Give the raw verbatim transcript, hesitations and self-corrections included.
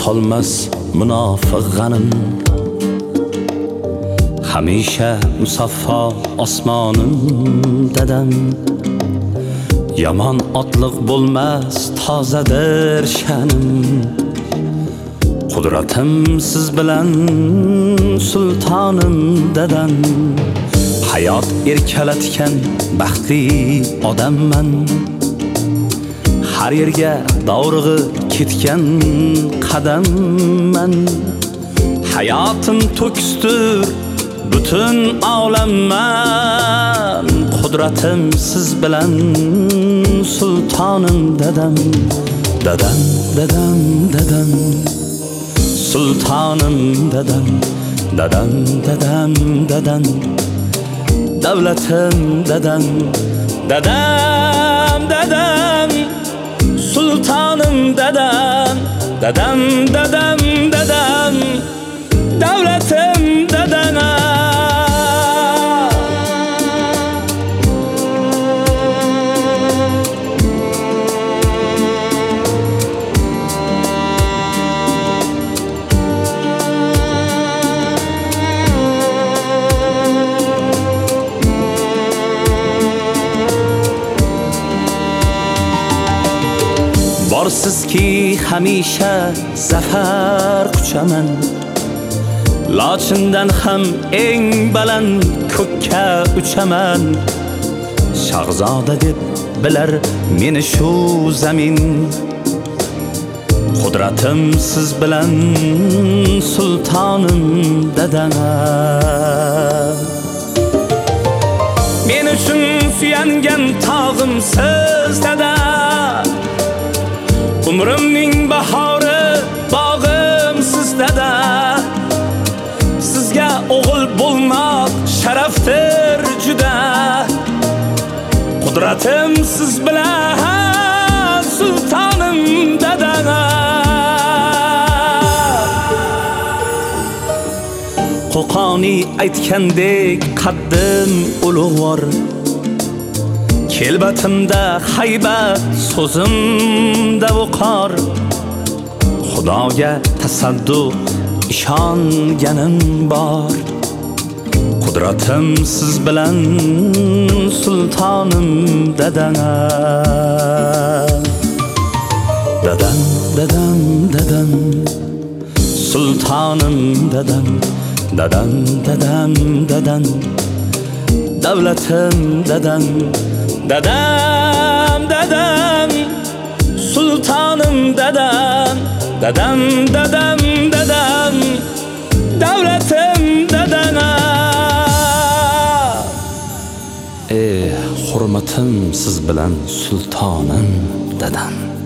unutolmas munofiq g'anim. Hamisha musaffo osmonim dadam. Yomon otliq bo'lmas tozadir sha'nim. Qudratim siz bilan sultonim dadam. Hayot erkalatgan baxtli odamman. Har yerga davrig'i ketgan qadamman. Hayotim to'kistir butun olamman. Qudratim siz bilan sultonim dadam. Dadam, dadam, dadam. Sultonim dadam. Dadam, dadam, dadam. Davlatim dadam. Dadam, dadam. Sultonim dadam. Dadam, dadam, dadam. Davlatim dadam. Borsizki hamisha zafar quchaman. Lochindan ham eng baland ko'kka uchaman. Shahzoda deb bilar meni shu zamin. Qudratim siz bilan sultonim dadam. Men uchun suyangan tog'im siz dadam. Umrimning bahori bog'im siz dada. Sizga o'g'il bo'lmoq sharafdir juda. Qudratim siz bilan sultonim dada. Qo'qoni aytgandek qaddim ulug'vor. Kelbatimda haybat, so'zimda vaqor. Xudoga tasadduq ishonganim bor. Qudratim siz bilan sultonim dadam. Dadam, dadam, dadam. Sultonim dadam. Dadam, dadam, dadam. Davlatim dadam. Dadam, dadam. Sultonim dadam. Dadam, dadam, dadam. Davlatim dadam. Eh, hurmatim siz bilan sultonim dadam.